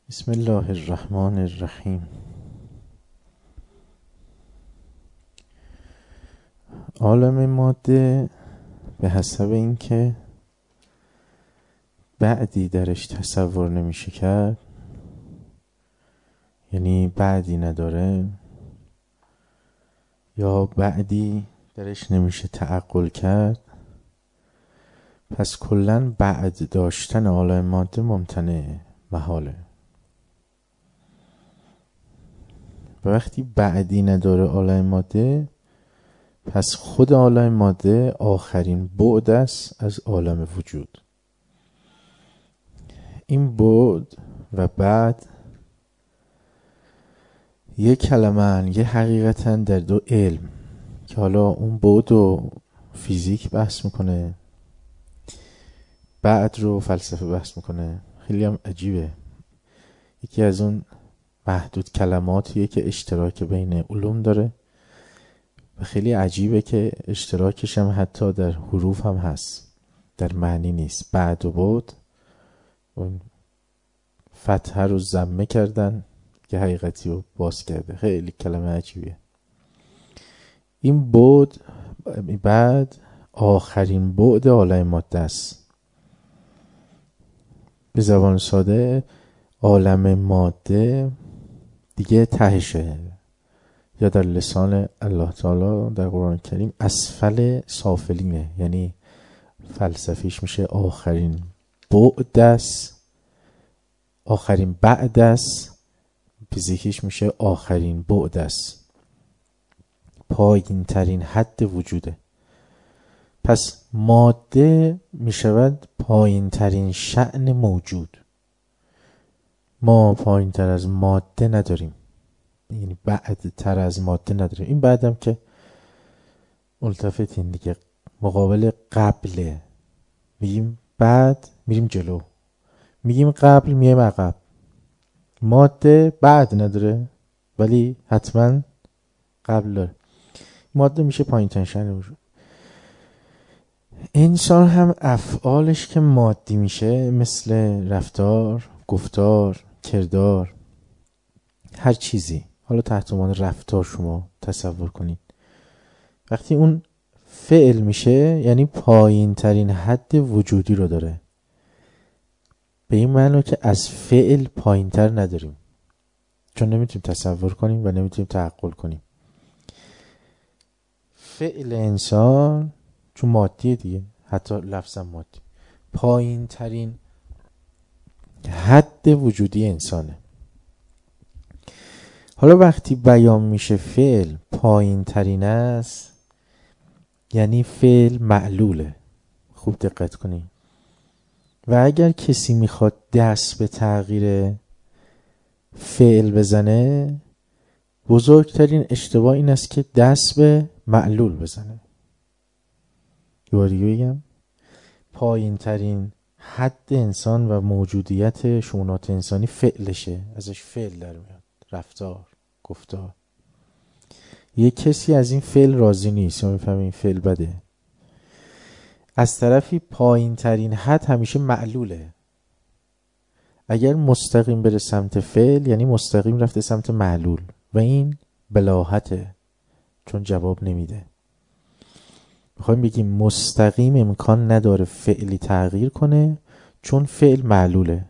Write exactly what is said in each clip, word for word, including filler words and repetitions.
بسم الله الرحمن الرحیم. عالم ماده به حسب اینکه بعدی درش تصور نمیشه کرد، یعنی بعدی نداره یا بعدی درش نمیشه تعقل کرد، پس کلن بعد داشتن عالم ماده ممتنعه، محاله. و وقتی بعدی نداره عالم ماده، پس خود عالم ماده آخرین بعد است از عالم وجود. این بعد و بعد یه کلمه، یه حقیقتا در دو علم که حالا اون بعد رو فیزیک بحث میکنه، بعد رو فلسفه بحث میکنه. خیلی هم عجیبه، یکی از اون محدود کلماتیه که اشتراک بین علوم داره و خیلی عجیبه که اشتراکش هم حتی در حروف هم هست، در معنی نیست. بعد و بعد اون فتحه رو ضمه کردن که حقیقتی رو باز کرده. خیلی کلمه عجیبیه. این بعد بعد آخرین بعد عالم ماده است. به زبان ساده عالم ماده دیگه تهشه، یا در لسان الله تعالی در قرآن کریم اسفل سافلینه، یعنی فلسفیش میشه آخرین بعد است، آخرین بعد است، فیزیکیش میشه آخرین بعد است، پایین ترین حد وجوده. پس ماده میشود پایین ترین شأن موجود. ما پایین تر از ماده نداریم، یعنی بعد تر از ماده نداریم. این بعدم که ملتفتین دیگه، مقابل قبله. میگیم بعد میریم جلو، میگیم قبل میایم عقب. ماده بعد نداره ولی حتما قبل داره. ماده میشه پایین ترین شأن وجود. انسان هم افعالش که مادی میشه، مثل رفتار، گفتار، کردار، هر چیزی، حالا تحت عنوان رفتار شما تصور کنید، وقتی اون فعل میشه یعنی پایین ترین حد وجودی رو داره. به این معنی که از فعل پایین تر نداریم، چون نمیتونیم تصور کنیم و نمیتونیم تعقل کنیم. فعل انسان چون مادیه دیگه، حتی لفظم مادی، پایین ترین حد وجودی انسانه. حالا وقتی بیان میشه فعل پایین ترین است، یعنی فعل معلوله. خوب دقت کنید. و اگر کسی میخواد دست به تغییر فعل بزنه، بزرگترین اشتباه این است که دست به معلول بزنه. یه بار دیگه بگم، پایین ترین حد انسان و موجودیت شؤونات انسانی فعلشه، ازش فعل در میاد، رفتار، گفتار. یک کسی از این فعل راضی نیست یا میفهمه این فعل بده. از طرفی پایین ترین حد همیشه معلوله. اگر مستقیم بره سمت فعل یعنی مستقیم رفته سمت معلول و این بلاهته، چون جواب نمیده. میخوایم بگیم مستقیم امکان نداره فعلی تغییر کنه چون فعل معلوله.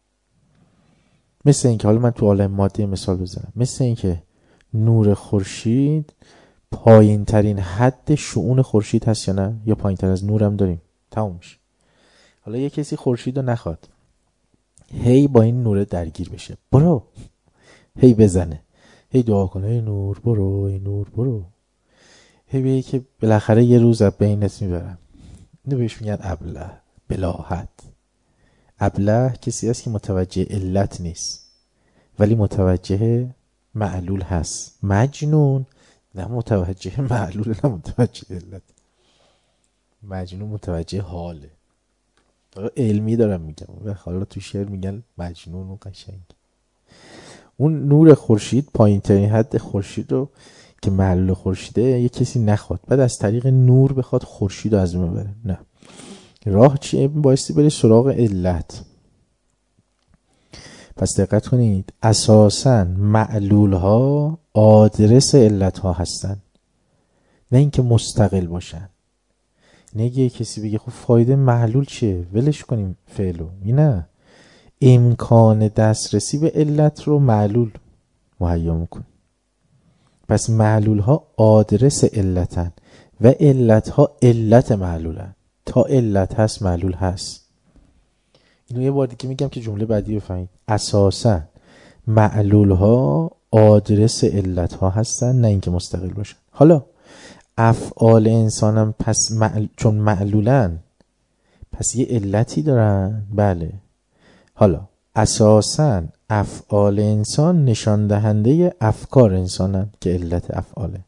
مثل اینکه، حالا من تو عالم ماده مثال بزنم، مثل اینکه نور خورشید پایین ترین حد شؤون خورشید هست یا نه، یا پایین تر از نورم داریم، تموم میشه. حالا یه کسی خورشید رو نخواد، هی با این نور درگیر بشه، برو هی بزنه، هی دعا کنه ای نور برو، ای نور برو، هی بگه که بالاخره یه روز از بینت میبرم. اینو بهش میگن ابله، بلاهت. ابله کسی هست که متوجه علت نیست ولی متوجه معلول هست. مجنون نه متوجه معلول، نه متوجه علت. مجنون متوجه حاله. علمی دارم میگم، حالا تو شعر میگن مجنون و قشنگ. اون نور خورشید پایین ترین حد خورشید رو که معلول خورشیده یه کسی نخواد، بعد از طریق نور بخواد خورشید رو از اون ببره. نه، راه چیه؟ بایستی بری سراغ علت. پس دقت کنید، اساساً معلول ها آدرس علت ها هستن، نه اینکه مستقل باشن. نگه کسی بگه خب فایده معلول چیه، ولش کنیم فعلو، نه، امکان دسترسی به علت رو معلول مهیا میکن. پس معلول ها آدرس علتن و علت ها علت معلولن. تا علت هست معلول هست. اینو یه بار دیگه میگم که جمله بعدی بفهمید. اساسا معلول ها آدرس علت ها هستن، نه اینکه مستقل باشن. حالا افعال انسان هم پس معل... چون معلولن پس یه علتی دارن. بله. حالا اساساً افعال انسان نشان دهنده افکار انسانن که علت افعاله.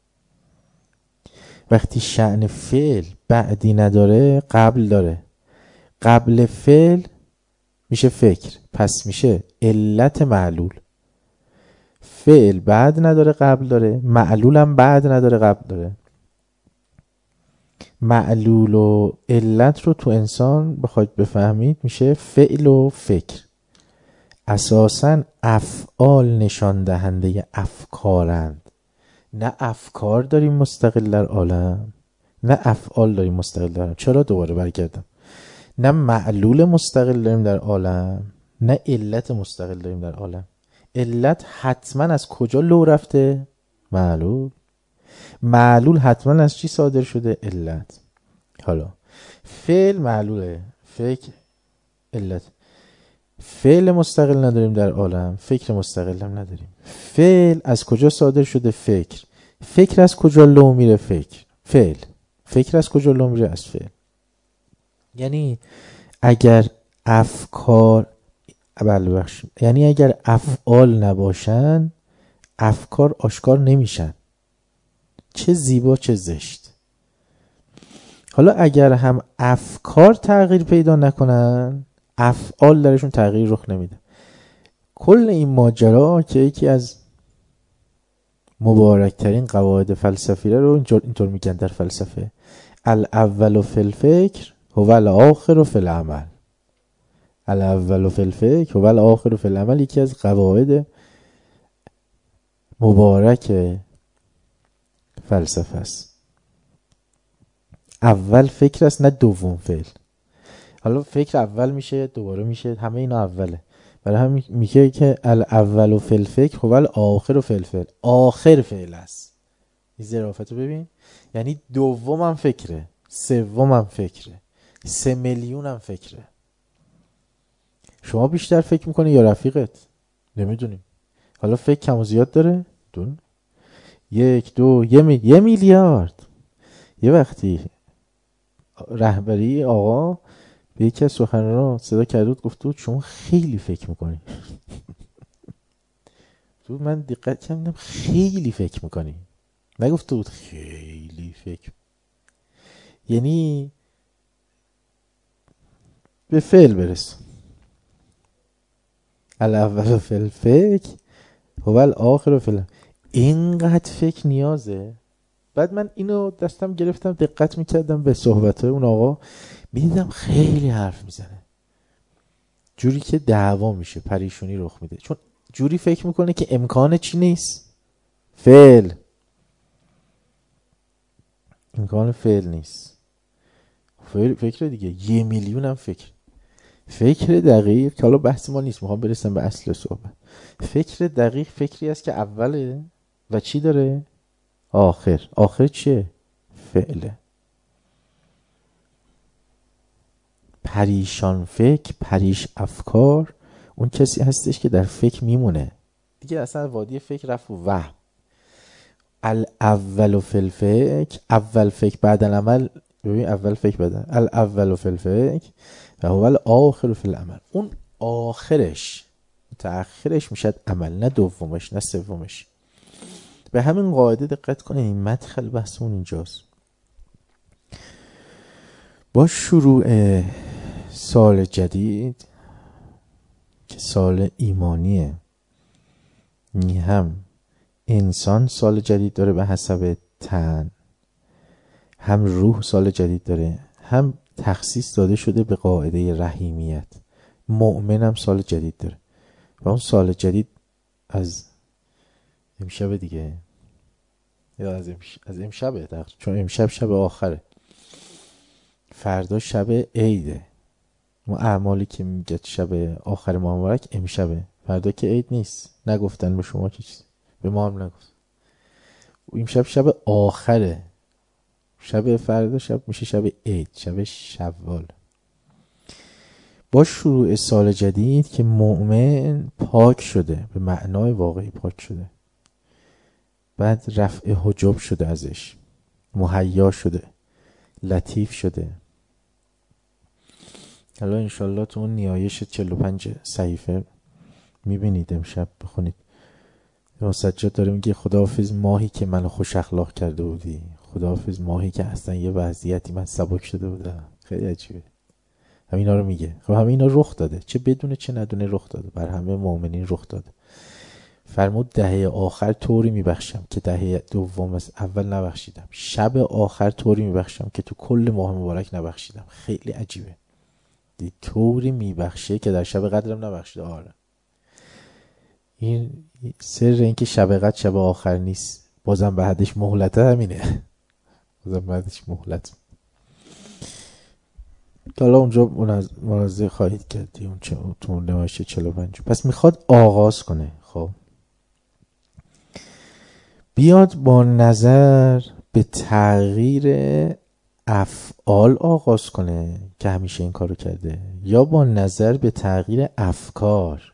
وقتی شأن فعل بعدی نداره قبل داره، قبل فعل میشه فکر، پس میشه علت معلول. فعل بعد نداره قبل داره، معلول هم بعد نداره قبل داره. معلول و علت رو تو انسان بخواید بفهمید میشه فعل و فکر. اساساً افعال نشان دهنده افکارند، نه افکار داریم مستقل در عالم، نه افعال داریم مستقل در عالم. چرا؟ دوباره برگردم، نه معلول مستقل داریم در عالم، نه علت مستقل داریم در عالم. علت حتما از کجا لو رفته؟ معلول. معلول حتما از چی صادر شده؟ علت. حالا فعل معلوله، فکر علت. فعل مستقل نداریم در عالم، فکر مستقل هم نداریم. فعل از کجا صادر شده؟ فکر. فکر از کجا لو میره؟ فکر. فعل. فکر از کجا لو میره؟ از فعل. یعنی اگر افکار بله بخش یعنی اگر افعال نباشن افکار آشکار نمیشن، چه زیبا چه زشت. حالا اگر هم افکار تغییر پیدا نکنن افعال درشون تغییر رخ نمیده. کل این ماجرا که یکی از مبارکترین قواعد فلسفی رو اینطور اینطور میگن در فلسفه: الاول فی الفکر هو الاخر فی العمل. الاول فی الفکر هو الاخر فی العمل یکی از قواعد مبارک فلسفه است. اول فکر است، نه دوم فعل. حالا فکر اول میشه، دوباره میشه، همه اینا اوله. برای هم میگه که الاول فی الفکر هو الاخر فی الفعل. آخر فعل است. این ظرافت رو ببین، یعنی دومم فکره، سومم فکره، سه میلیونم فکره. شما بیشتر فکر میکنی یا رفیقت؟ نمیدونیم. حالا فکر کم و زیاد داره؟ دون یک دو یه, می... یه میلیارد. یه وقتی رهبری آقا به یکی از سخنرانان صدا کرد بود، گفت بود شما خیلی فکر میکنی. تو من دقت کردم خیلی فکر میکنی، نگفت بود خیلی فکر. یعنی به فعل برس. الاول فی الفکر هو الاخر فی العمل. اینقدر فکر نیازه. بعد من اینو دستم گرفتم دقت میکردم به صحبتهای اون آقا، میدیدم خیلی حرف میزنه جوری که دعوا میشه، پریشونی رخ میده، چون جوری فکر میکنه که امکان چی نیست؟ فعل. امکان فعل نیست. فکر دیگه یه میلیون هم فکر. فکر دقیق که حالا بحث ما نیست، میخوام برسم به اصل صحبت. فکر دقیق فکری است که اوله و چی داره؟ آخر. آخر چیه؟ فعله. پریشان فکر، پریش افکار اون کسی هستش که در فکر میمونه دیگه، اصلا وادی فکر رفت و وهم. الاول فی الفکر، اول فکر بعد العمل. ببین اول فکر بعد الاول فی الفکر و هو الاخر فی العمل. اون آخرش متأخرش میشه عمل، نه دومش نه سومش. به همین قاعده دقت کنین، این مدخل بحثمون اینجاست. با شروع سال جدید که سال ایمانیه، نی هم انسان سال جدید داره به حسب تن، هم روح سال جدید داره، هم تخصیص داده شده به قاعده رحیمیت. مؤمن هم سال جدید داره. و اون سال جدید از امشب دیگه، یا از امش... از امشبه در... چون امشب شب آخره، فردا شب عیده. اون اعمالی که میگه شب آخر ماه مبارک امشبه، فردا که عید نیست. نگفتن به شما که چیز، به ما هم نگفت. امشب شب آخره، شب فردا شب میشه شب عید، شب شوال. با شروع سال جدید که مؤمن پاک شده، به معنای واقعی پاک شده، بعد رفع حجاب شده ازش، مهیا شده، لطیف شده. حالا انشالله تو اون نیایش چهل و پنج صحیفه میبینید، امشب بخونید. امام سجاد داره میگه خداحافظ ماهی که منو خوش اخلاق کرده بودی، خداحافظ ماهی که اصلا یه وضعیتی من سبک شده بودم. خیلی عجیبه. همینا رو میگه. خب همه اینا رخ داده، چه بدونه چه ندونه رخ داده، بر همه مؤمنین رخ داده. فرمود دهه آخر طوری میبخشم که دهه دوم از اول نبخشیدم، شب آخر طوری میبخشم که تو کل ماه مبارک نبخشیدم. خیلی عجیبه، دی طوری میبخشه که در شب قدرم نبخشیده. آره این سر این که شب قدر شب آخر نیست، بازم بعدش مهلته، همینه. بازم بعدش مهلت. حالا اونجا منازعه خواهید کردی اون چه تو نمایش چهل و پنج. پس میخواد آغاز کنه. خب بیاد با نظر به تغییر افعال آغاز کنه که همیشه این کارو کرده، یا با نظر به تغییر افکار.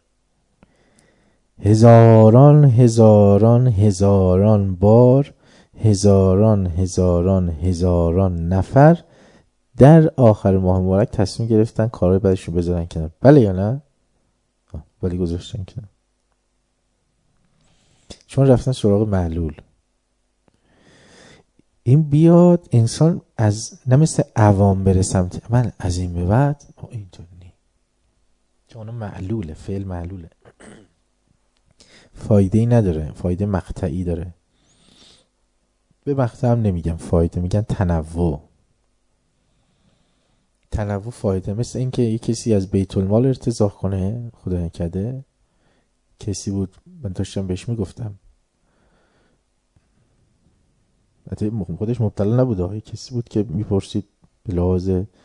هزاران هزاران هزاران بار، هزاران هزاران هزاران نفر در آخر ماه مبارک تصمیم گرفتن کارهای بعدشون بذارن کنار. بله یا نه؟ ولی گذاشتن کنار، چون رفتن سراغ معلول. این بیاد انسان از نه مثل عوام بره سمت من از این به بعد اینطور نی، چون معلوله، فعل معلوله، فایده ای نداره، فایده مقطعی داره. به مقطع هم نمیگم فایده، میگن تنوع. تنوع فایده. مثل این که یک کسی از بیت المال ارتزاق کنه، خدا نکرده. کسی بود من داشتم بهش میگفتم، حتی خودش مبتلا نبوده، یک کسی بود که میپرسید به لحاظ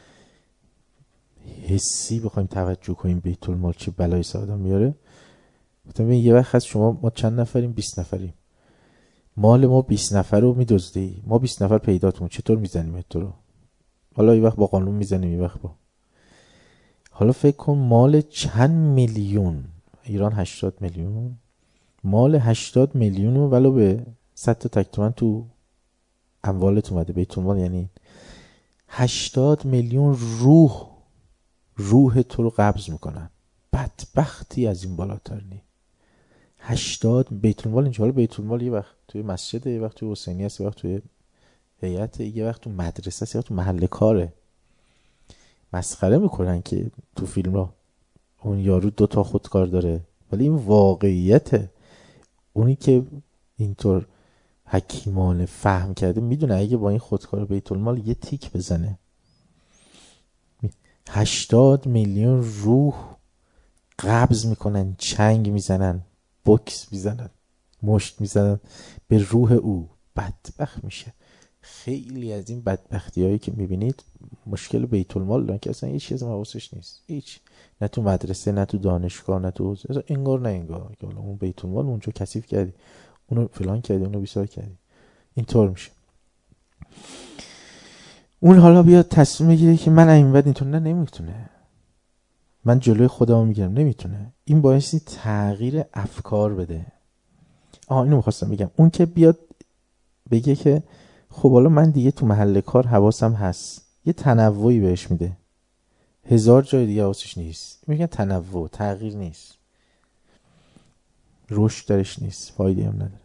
حسی بخوایم توجه کنیم بیت المال چه بلایی سر آدم میاره. گفتم یه وقت هست شما ما چند نفریم؟ بیست نفریم، مال ما بیست نفر رو میدزدی، ما بیست نفر پیداتون، چطور میزنیم تو رو؟ حالا یه وقت با قانون میزنیم، یه وقت با، حالا فکر کن مال چند میلیون، ایران هشتاد میلیون، مال هشتاد میلیون رو ولو به صد تا تک تومن تو اموالت اومده بیت المال، یعنی هشتاد میلیون روح روح تو رو قبض میکنن. بدبختی از این بالاتر نی. هشتاد بیت المال اینجا. حالا بیت المال یه وقت توی مسجد، یه وقت توی حسینی است، یه وقت توی هیئت، یه وقت تو مدرسه است، یه وقت تو محل کاره. مسخره میکنن که تو فیلم ها اون یارو دوتا خودکار داره، ولی این واقعیته. اونی که اینطور حکیمانه فهم کرده میدونه اگه با این خودکار بیت المال یه تیک بزنه، هشتاد میلیون روح قبض میکنن، چنگ میزنن، بوکس میزنن، مشت میزنن به روح او، بدبخت میشه. خیلی از این بدبختی هایی که میبینید مشکل بیت المال دارن که اصلا هیچ چیز حواسش نیست، هیچ، نه تو مدرسه، نه تو دانشگاه، نه تو حوزه، انگار نه انگار که حالا اون بیت المال اونجا کثیف کردی، اونو فلان کردی، اونو بیسار کردی، اینطور میشه. اون حالا بیاد تصمیم بگیره که من این بعد اینطور، نه نمیتونه، من جلوی خودم میگیرم، نمیتونه. این باعثی تغییر افکار بده. آها اینو میخواستم بگم، اون که بیاد بگه که خب حالا من دیگه تو محل کار حواسم هست، یه تنوعی بهش میده، هزار جای دیگه حواسش نیست، میگن تنوع، تغییر نیست، رشد درش نیست، فایده هم نداره.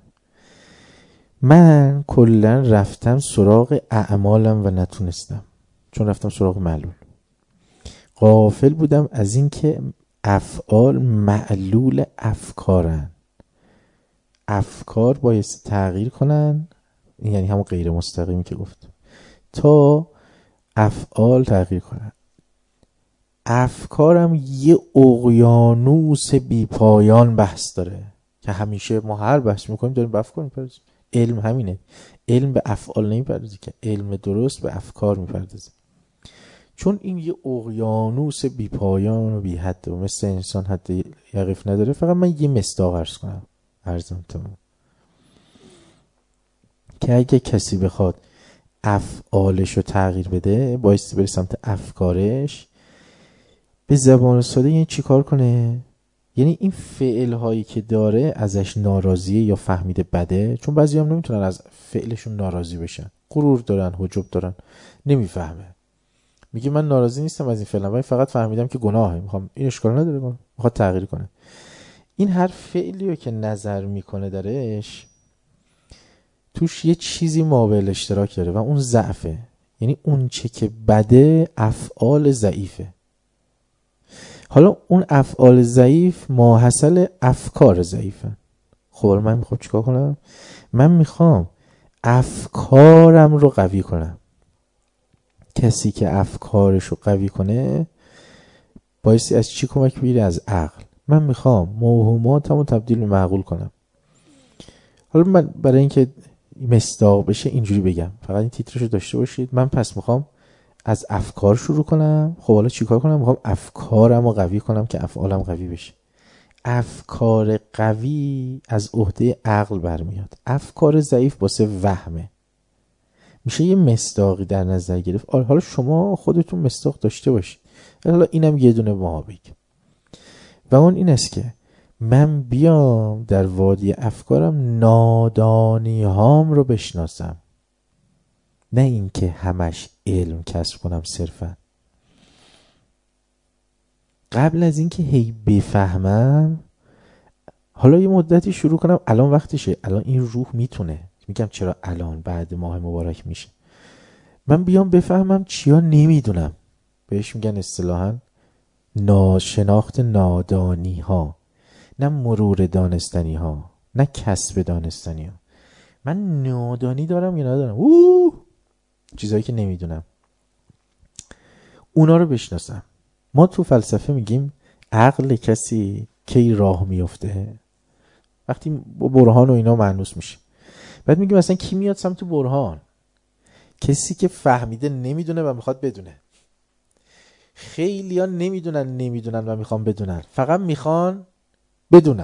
من کلا رفتم سراغ اعمالم و نتونستم، چون رفتم سراغ معلول. غافل بودم از این که افعال معلول افکارن، افکار باید تغییر کنن، یعنی همون غیر مستقیمی که گفت، تا افعال تغییر کنن. افکارم یه اقیانوس بی پایان بحث داره که همیشه ما هر بحث میکنیم داریم به افکار میپردازیم. علم همینه، علم به افعال نمیپردازه که علم درست به افکار میپردازه، چون این یه اقیانوس بی پایان و بی حد و مثل انسان حد یقف نداره. فقط من یه مصداق عرض کنم، عرضم تمام، که اگه کسی بخواد افعالش رو تغییر بده بایستی بره سمت افکارش. به زبان ساده یعنی چی کار کنه؟ یعنی این فعل هایی که داره ازش ناراضیه یا فهمیده بده، چون بعضی هم نمیتونن از فعلشون ناراضی بشن، غرور دارن، حجب دارن، نمیفهمه، میگه من ناراضی نیستم از این فعل، ولی فقط فهمیدم که گناهه، میخوام این اشکال نداره، میخواد تغییر کنه. این هر فعلی رو که نظر میکنه درش توش یه چیزی مابعل اشتراک داره و اون ضعفه، یعنی اون چه که بده افعال ضعیفه. حالا اون افعال ضعیف ماحصل افکار ضعیفه. خب من میخوام چیکار کنم؟ من میخوام افکارم رو قوی کنم. کسی که افکارش رو قوی کنه بایستی از چی کمک بگیره؟ از عقل. من میخوام موهوماتمو تبدیل به معقول کنم. حالا من برای اینکه مصداق بشه اینجوری بگم، فقط این تیترشو داشته باشید. من پس میخوام از افکار شروع کنم. خب حالا چیکار کنم؟ میخوام افکارم رو قوی کنم که افعالم قوی بشه. افکار قوی از عهده عقل برمیاد، افکار ضعیف واسه وهمه. میشه یه مصداقی در نظر گرفت. حالا شما خودتون مصداق داشته باشید، حالا اینم یه دونه ما بگیم، و اون این است که من بیام در وادی افکارم نادانی هام رو بشناسم، نه این که همش علم کسب کنم صرفا. قبل از این که هی بفهمم، حالا یه مدتی شروع کنم، الان وقتشه، الان این روح میتونه، میگم چرا الان بعد ماه مبارک میشه، من بیام بفهمم چیا نمیدونم. بهش میگن اصطلاحاً ناشناخت نادانی ها، نه مرور دانستنی ها، نه کسب دانستنی ها. من نادانی دارم یا ندارم؟ اوه چیزایی که نمیدونم اونا رو بشناسم. ما تو فلسفه میگیم عقل کسی کی راه میفته؟ وقتی با برهان و اینا مانوس میشه. بعد میگیم مثلا کی میاد سمت برهان؟ کسی که فهمیده نمیدونه و میخواد بدونه. خیلی ها نمیدونن نمیدونن و میخوان بدونن، فقط میخوان بدونن.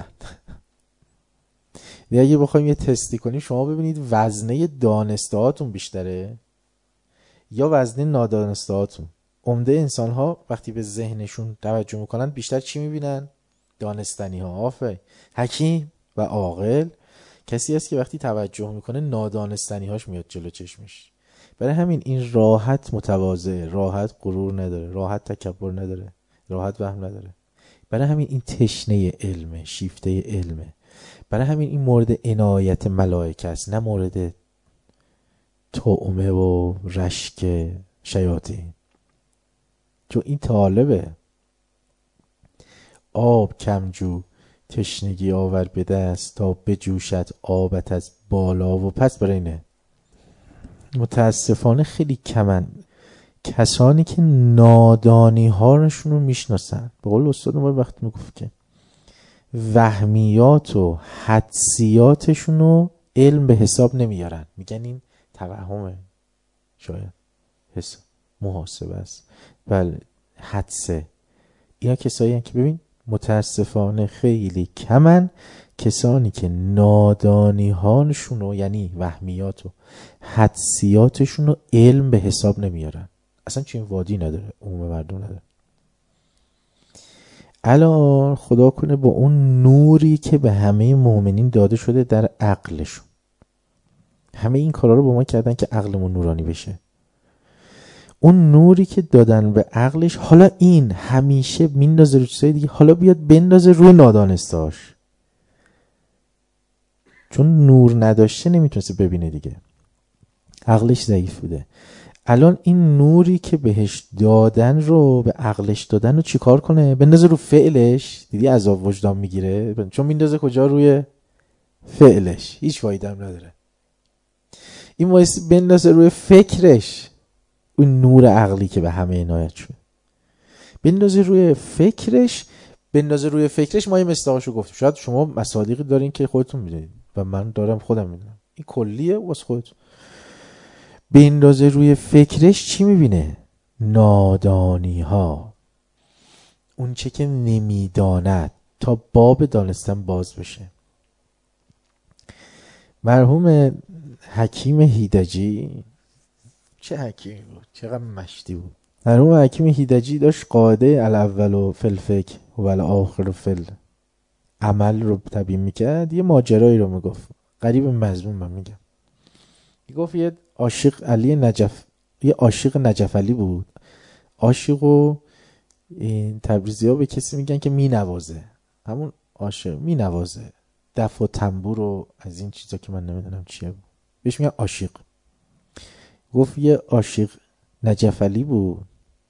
دیگه اگه بخوایم یه تستی کنیم، شما ببینید وزنه دانسته هاتون بیشتره یا وزنه نادانسته هاتون. عمده انسان ها وقتی به ذهنشون توجه میکنن بیشتر چی میبینن؟ دانستنی ها. آفه حکیم و عاقل کسی است که وقتی توجه میکنه نادانستنی هاش میاد جلو چشمش. برای همین این راحت متواضعه، راحت غرور نداره، راحت تکبر نداره، راحت وهم نداره. برای همین این تشنه علمه، شیفته علمه. برای همین این مورد عنایت ملائکه است، نه مورد طعمه و رشک شیاطین. چون این طالبه. آب کمجو تشنگی آور به دست، تا بجوشد آبت از بالا و پس. برای اینه متاسفانه خیلی کمن کسانی که نادانی هاشون رو میشناسن. به قول استاد ما وقت میگفت که وهمیات و حدسیاتشون رو علم به حساب نمیارن، میگن این توهمه، شاید حساب محاسبه است، بله حدسه. اینا کسایی هستن که ببین متاسفانه خیلی کمن کسانی که نادانی هاشون رو، یعنی وهمیات و حدسیاتشون رو علم به حساب نمیارن. اصلا چین وادی نداره، عموم مردم نداره. الان خدا کنه با اون نوری که به همه مؤمنین داده شده در عقلشون، همه این کارا رو با ما کردن که عقلمون نورانی بشه. اون نوری که دادن به عقلش، حالا این همیشه میندازه رو چیزای دیگه، حالا بیاد بندازه روی نادانستهاش، چون نور نداشته نمیتونسته ببینه دیگه، عقلش ضعیف بوده. الان این نوری که بهش دادن رو، به عقلش دادن رو چیکار کنه؟ بندازه رو فعلش. دیدی عذاب وجدان میگیره، چون میندازه کجا؟ روی فعلش. هیچ فایده هم نداره. این وایسی بندازه روی فکرش، اون نور عقلی که به همه عنایت شد. بندازه روی فکرش. بندازه روی فکرش ما یه مصداقشو گفتیم. شاید شما مصادیقی دارین که خودتون میدونید و من دارم خودم میدونم. این کلیه واسه خودتون. بندازه روی فکرش چی میبینه؟ نادانی ها، اون چه که نمیداند، تا باب دانستن باز بشه. مرحوم حکیم هیدجی، چه حکیمی بود، چقدر مشتی بود. مرحوم حکیم هیدجی داشت قاعده الاول و فلفک و الاخر و فل عمل رو تبیین میکرد. یه ماجرایی رو میگفت، قریب مضمون من میگم. میگفت یه عاشق علی نجف، یه عاشق نجف علی بود. عاشق و این تبریزی ها به کسی میگن که مینوازه، همون عاشق مینوازه، دف و تنبور و از این چیزا که من نمیدونم چیه بود، بهش میگن عاشق. گفت یه عاشق نجف علی بود،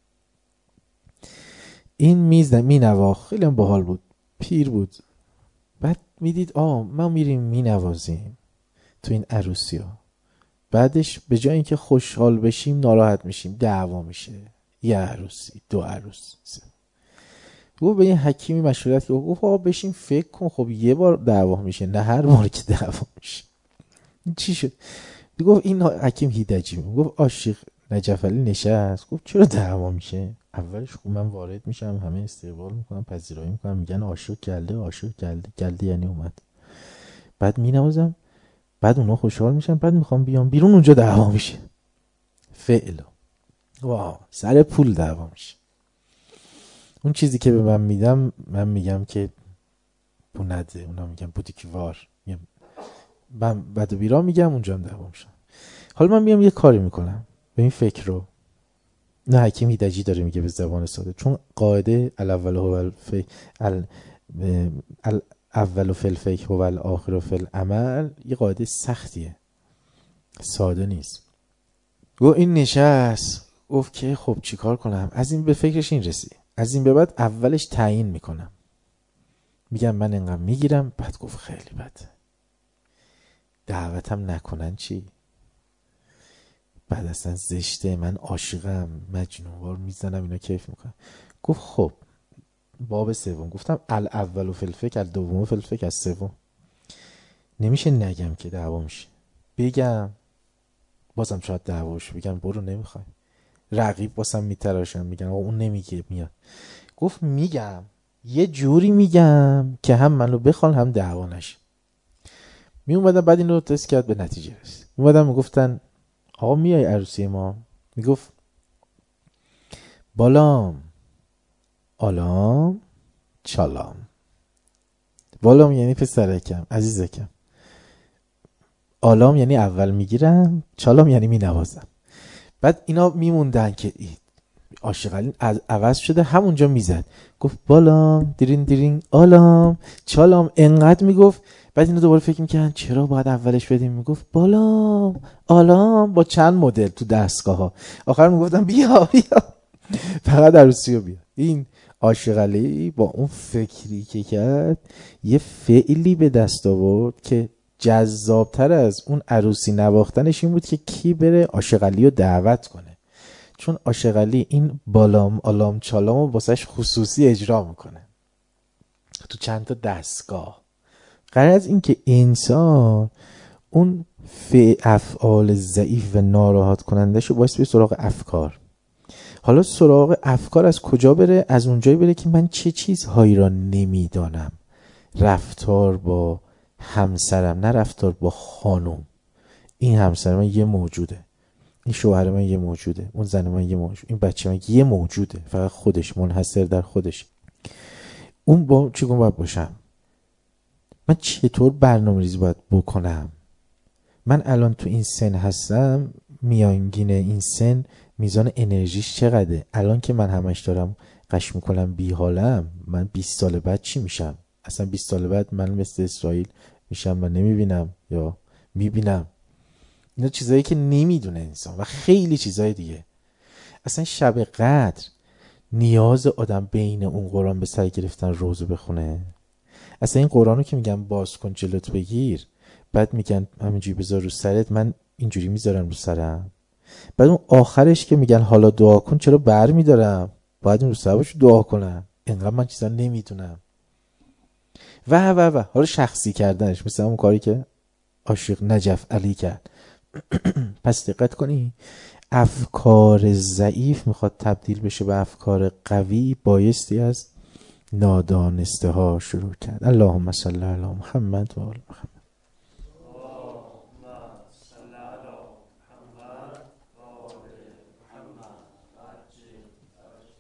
این میز مینوا، خیلی هم باحال بود، پیر بود. بعد میدید آه ما میریم مینوازیم تو این عروسی ها، بعدش به جای اینکه خوشحال بشیم ناراحت میشیم، دعوا میشه. یه عروسی، دو عروس، سه. گفت به این حکیمی مشورت که گفت آقا بشین فکر کن، خب یه بار دعوا میشه نه هر بار که دعوا میشه. چی شد؟ گفت این حکیم هیدجی گفت عاشق نجف علی نشست، گفت چرا دعوا میشه؟ اولش خب من وارد میشم، همه استقبال میکنم، پذیرایی میکنم، میگن عاشق گلده، عاشق گلده، گلده یعنی اومد. بعد مینوازم، بعد اونا خوشحال میشن، بعد میخوام بیام بیرون، اونجا دعوا میشه. فعلا واو، سر پول دعوا میشه. اون چیزی که به من میدم من میگم که پول نده، اونا میگن بودی که وار، من بعد بیرا میگم، اونجا هم دعوا میشه. حالا من میام یه کاری میکنم، به این فکر رو نه حکیم هیدجی داره میگه به زبان ساده، چون قاعده الاول هو الفیک ال الاول فی الفیک هو الاخر فی العمل یه قاعده سختیه، ساده نیست. گفت این نشست، گفت که خب چیکار کنم؟ از این به فکرش این رسید، از این به بعد اولش تعیین میکنم، میگم من اینقدر میگیرم. بعد گفت خیلی بده، دعوتم نکنن چی؟ بعد اصلا زشته، من عاشقم، مجنونوار میزنم، اینا کیف میکنم. گفت خب باب سوم، گفتم الاول فی الفک، الدوم فی الفک، از سوم نمیشه نگم که دعوا میشه، بگم بازم شاید دعواش، بگم برو نمیخوای، رقیب باسم میتراشم، میگن آقا اون نمیگه میاد. گفت میگم یه جوری میگم که هم منو بخوان هم دعوا نشه. می اومدم بعد اینو تست کرد، به نتیجه رسید. می اومدم میگفتن آقا میای عروسی ما؟ میگفت بالام آلام چالام. بالام یعنی پسرکم، عزیزکم. آلام یعنی اول میگیرم، چالام یعنی مینوازم. بعد اینا میموندن که عاشق علی عوض شده، همونجا میزد، گفت بالام دیرین دیرین آلام چالام، انقدر میگفت. بعد اینو دوباره فکر میکنن چرا باید اولش بدیم، میگفت بالام آلام با چند مدل تو دستگاه ها. آخر میگفتم بیا بیا فقط عروسی رو بیا. این عاشق علی با اون فکری که کرد یه فعلی به دست آورد که جذابتر از اون عروسی نواختنش این بود که کی بره عاشق علی رو دعوت کنه، چون عاشق علی این بالام آلام چالام رو واسش خصوصی اجرا میکنه تو چند تا دستگاه. غرض از این که انسان اون فعل افعال ضعیف و ناراحت کننده شو باعث به سراغ افکار. حالا سراغ افکار از کجا بره؟ از اونجایی بره که من چه چیزهایی را نمیدانم. رفتار با همسرم، نه رفتار با خانم. این همسر من یه موجوده، این شوهر من یه موجوده، اون زن من یه موجوده، این بچه من یه موجوده، فقط خودش، منحصر در خودش. اون با چیکار باید باشم؟ من چطور برنامه ریزی باید بکنم؟ من الان تو این سن هستم، میانگین این سن میزان انرژیش چقدره؟ الان که من همش دارم قش میکنم بی حالم، من بیست سال بعد چی میشم؟ اصلا بیست سال بعد من مثل اسرائیل میشم و نمیبینم یا میبینم؟ اینا چیزایی که نمیدونه انسان و خیلی چیزای دیگه. اصلا شب قدر نیاز آدم بین اون قرآن به سر گرفتن روزو بخونه؟ اصلا این قرآنو که میگن باز کن جلوت بگیر، بعد میگن همینجوری بذار رو سرت، من اینجوری میذارم رو سرم، بعد اون آخرش که میگن حالا دعا کن، چرا بر میدارم؟ باید اون روز دعا کنم، اینقدر من چیزا نمیدونم و و و حالا شخصی کردنش مثل اون کاری که عاشق نجف علی کرد. پس دقت کنی افکار ضعیف میخواد تبدیل بشه به افکار قوی، بایستی از نادانسته ها شروع کرد. اللهم صل علی محمد و آل محمد.